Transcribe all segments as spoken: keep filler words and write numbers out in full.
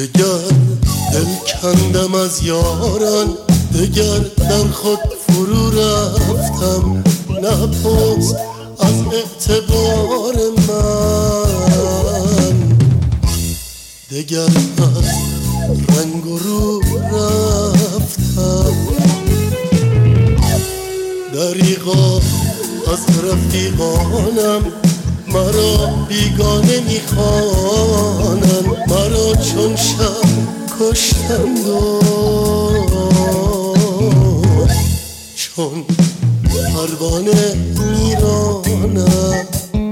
دگر دل کندم از یاران، دگر در خود فرو رفتم. نپرس از اعتبار من، دگر از رنگ و رو رفتم. دریغا از رفیقانم مرا بیگانه میخوانند، مرا چون شب کشتند و چون پروانه میرانند.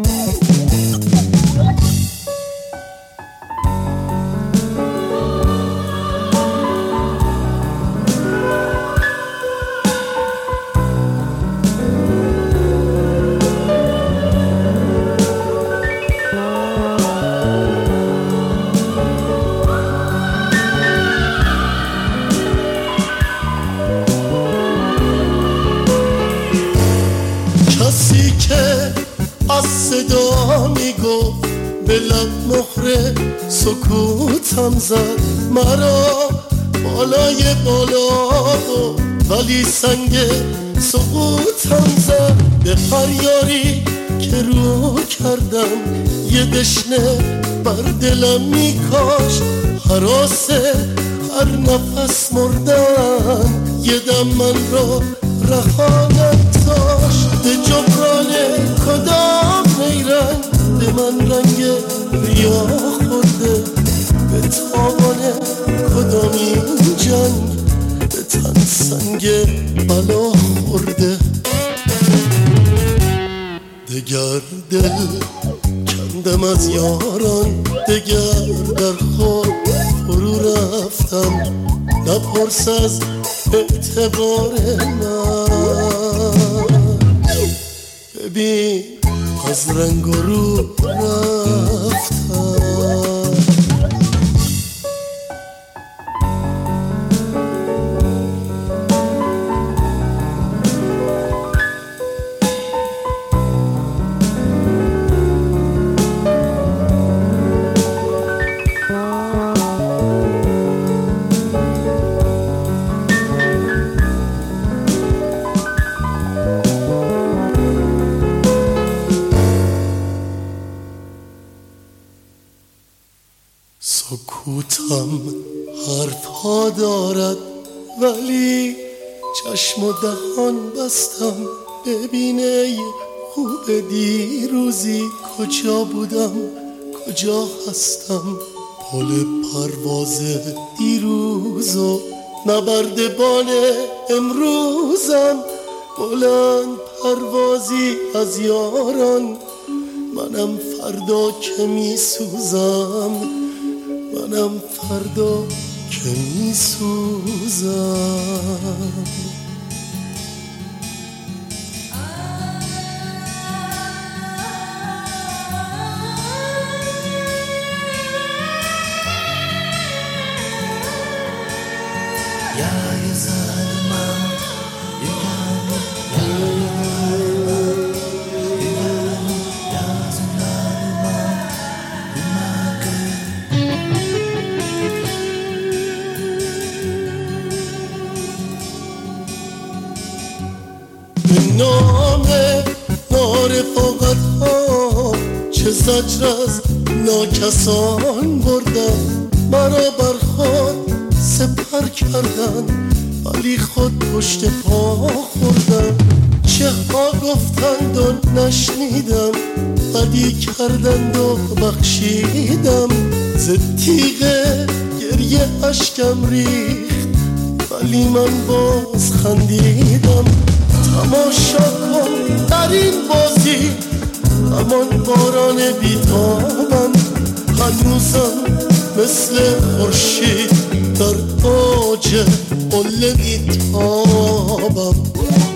کسی که از صدا میگفت به لب مهر سکوتم زد، مرا بالای بالا و ولی سنگ سقوطم زد. به فریاری که رو کردم یه دشنه بر دلم میکاش، هراس هر نفس مردن یه دم من را رها نداشت. به جبران کدام نیرنگ به من رنگ ریا خورده، به تاوان کدام این جنگ به تن سنگ بلا خورده. دگر دل کندم از یاران، دگر در خود فرو رفتم. نپرس از اعتبار من، ببین از رنگ و رو رفتم. سکوتم حرفها دارد ولی چشم و دهان بستم. ببین ای خوب دیروزی کجا بودم کجا هستم. پل پرواز دیروز و نبرد بال امروزم، بلند پروازی از یاران. منم فردا که می سوزم، منم فردا که می سوزم. به نام نارفاقت ها چه زجر از ناکسان بردم. مرا بر خود سپر کردن ولی خود پشت پا خوردم. چه ها گفتند و نشنیدم، بدی کردند و بخشیدم. ز تیغ گریه اشکم ریخت ولی من باز خندیدم. تماشا کن در این بازی همان باران بیتابم. هنوزم مثل خورشید در اوج قله میتابم.